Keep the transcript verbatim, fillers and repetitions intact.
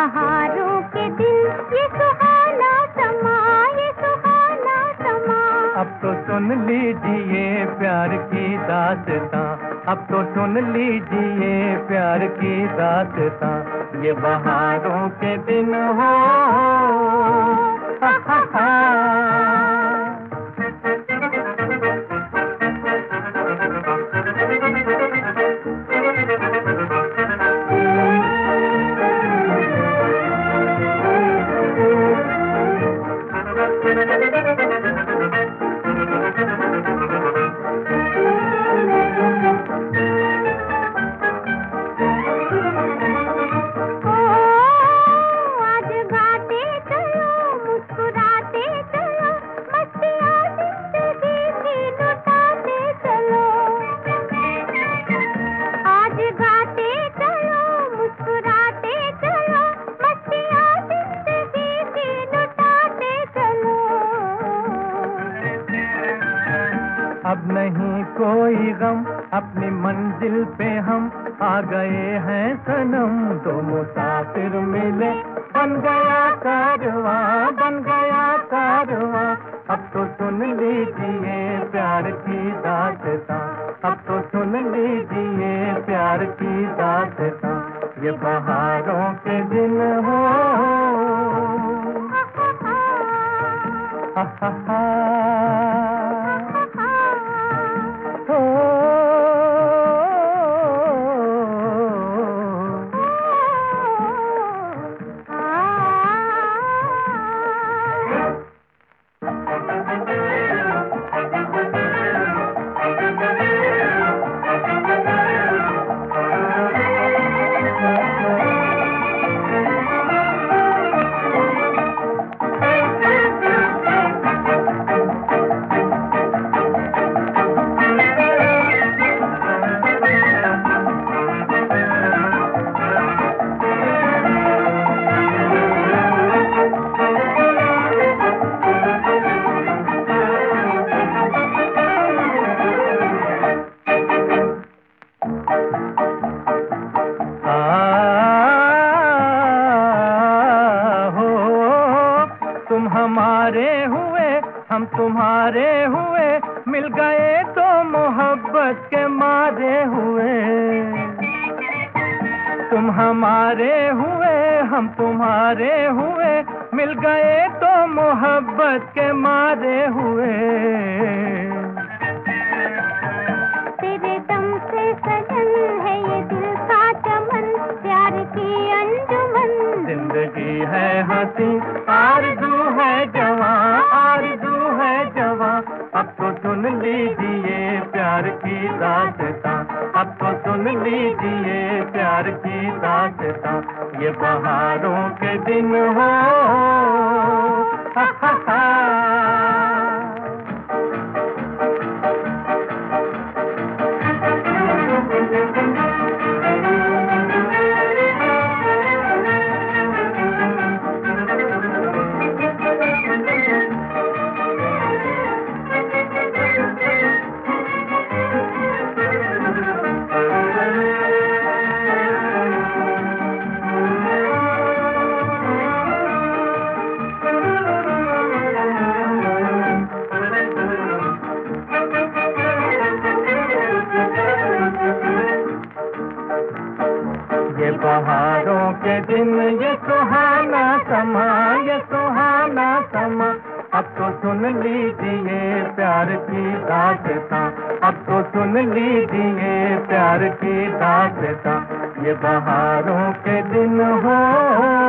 बहारों के दिन, ये सुहाना समा, ये सुहाना समा। अब तो सुन लीजिए प्यार की दास्तां, अब तो सुन लीजिए प्यार की दास्तां, ये बहारों के दिन हो। हा हा हा। अब नहीं कोई गम, अपनी मंजिल पे हम आ गए हैं सनम। दो मुसाफिर मिले, बन गया कारवां, बन गया कारवां। अब तो सुन लीजिए प्यार की दास्तां, अब तो सुन लीजिए प्यार की दास्तां, ये बहारों के दिन हो। हा हा हा। तुम हमारे हुए, हम तुम्हारे हुए, मिल गए तो मोहब्बत के मारे हुए। तुम हमारे हुए, हम तुम्हारे हुए, मिल गए तो मोहब्बत के मारे हुए। तेरे दम से सजन है ये दिल का चमन, प्यार की अंजुमन। जिंदगी है हंसी, आरज़ू है जवां, आरज़ू है जवां। अब तो सुन लीजिए प्यार की दास्तां, अब तो सुन लीजिए प्यार की दास्तां, ये बहारों के दिन हो। हा हा हा। ये बहारों के दिन, ये सुहाना समा, ये सुहाना समा। अब तो सुन लीजिए प्यार की दास्तां, अब तो सुन लीजिए प्यार की दास्तां, ये बहारों के दिन हो।